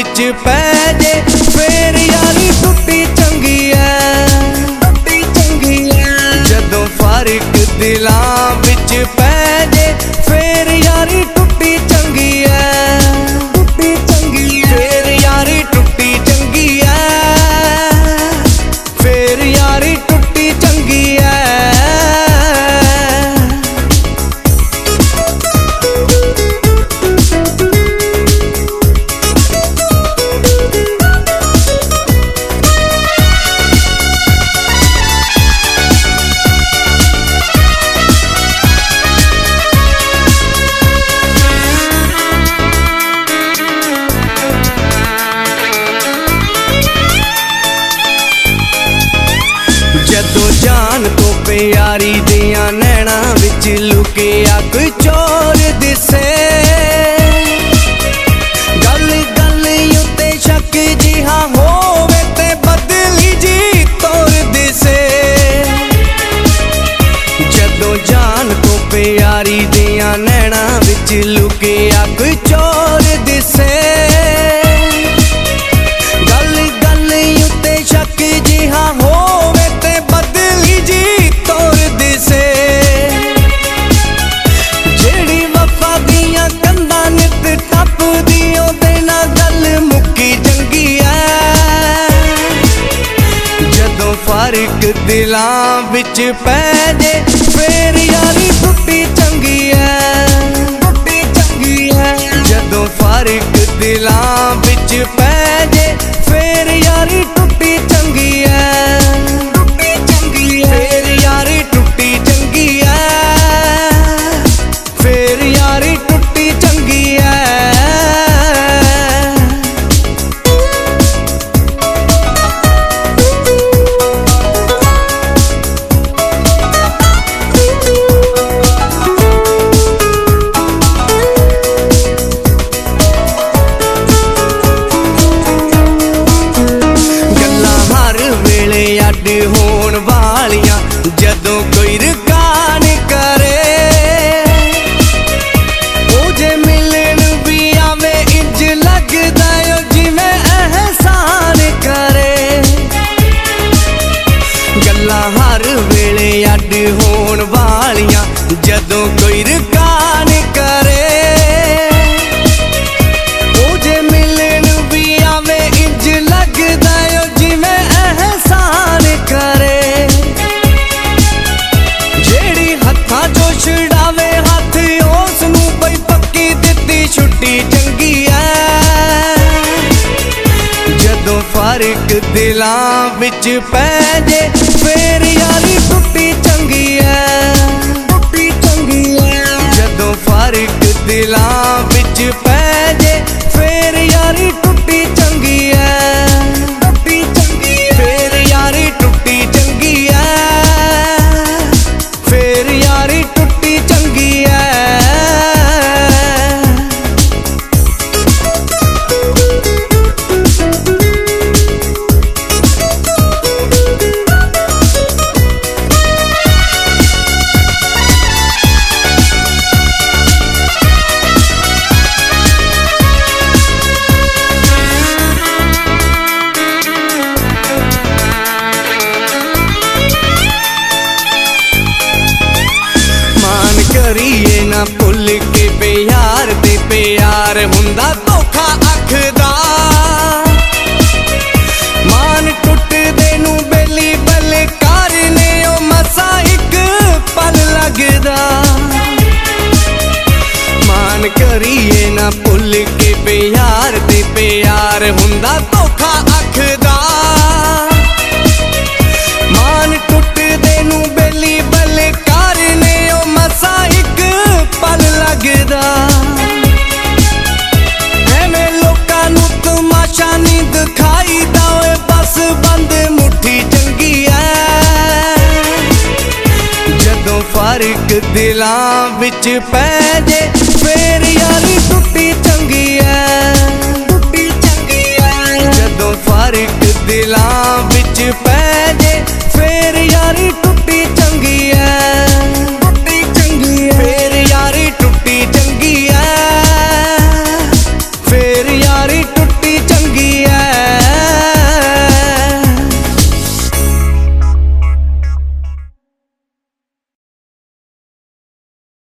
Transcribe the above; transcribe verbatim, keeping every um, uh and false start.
विच पै जे फिर यारी टुटी चंगी है, टुटी चंगी है। जदों फर्क दिलां विच पै जे फिर यारी टुटी चंगी है, टुटी चंगी है। फिर यारी टुटी चंगी है, फिर यारी टुटी चंगी है। जदों जान तो प्यारी दियां नैना विच लुकिया कोई चोर दिसे, गल गल उत्ते शक जिहा होवे ते बदली जी तोर दिसे। जदों जान तो प्यारी दियां नैना विच लुकिया कोई चोर दिसे, गल गल उत्ते शक जिहा होवे बदली जी तोर दिसे। जेड़ी वफा दियां कंधां नित टपदी ओदे नाल गल मुक्की चंगी है। जदों फर्क दिलां विच पै जे फिर यारी टुटी चंगी है, टुटी चंगी है। जदों फर्क दिलां विच पै जे फिर यारी टुटी चंगी है, फिर यारी टुटी चंगी है, फिर यारी टुटी चंगी है। गल्लां हर वेले अड्ड होण वालियां जदों कोई रकान करे, ओ जे मिलन भी आवे इंज लगदा ओ जिवें एहसान करे। गल्लां हर वेले अड्ड होण वालियां जदों कोई रकान करे, ओ जे मिलन भी आवे इंज लगदा ओ जिवें एहसान करे। जो छुड़ावे हाथ उसनू बई पक्की दित्ती छुट्टी चंगी है। जदों फर्क दिलां विच पै जे फिर यारी टुटी चंगी है, टुटी चंगी है। जदों फर्क दिलां विच पै जे फिर यारी टुटी चंगी है, टुटी चंगी है। फिर यारी टुटी चंगी है, फिर यारी टुटी चंगी है। करिए ना भुल के प्यार ते प्यार हुंदा धोखा अखदा, मान टुटदे नू बेली बलकार ने ओ मसा एक पल लगदा। मान करिए ना भुल के प्यार ते प्यार हुंदा धोखा अखदा, मान टुटदे नू बेली बलकार ने ओ मसा एक पल लगदा। एवें लोकां नू तमाशा नहीं दिखाई दा ओए बस बंद मुट्ठी चंगी है। जदों फर्क दिलां विच पै जे फिर यारी टुटी चंगी है, टुटी चंगी है। जदों फर्क दिलां विच पै जे फिर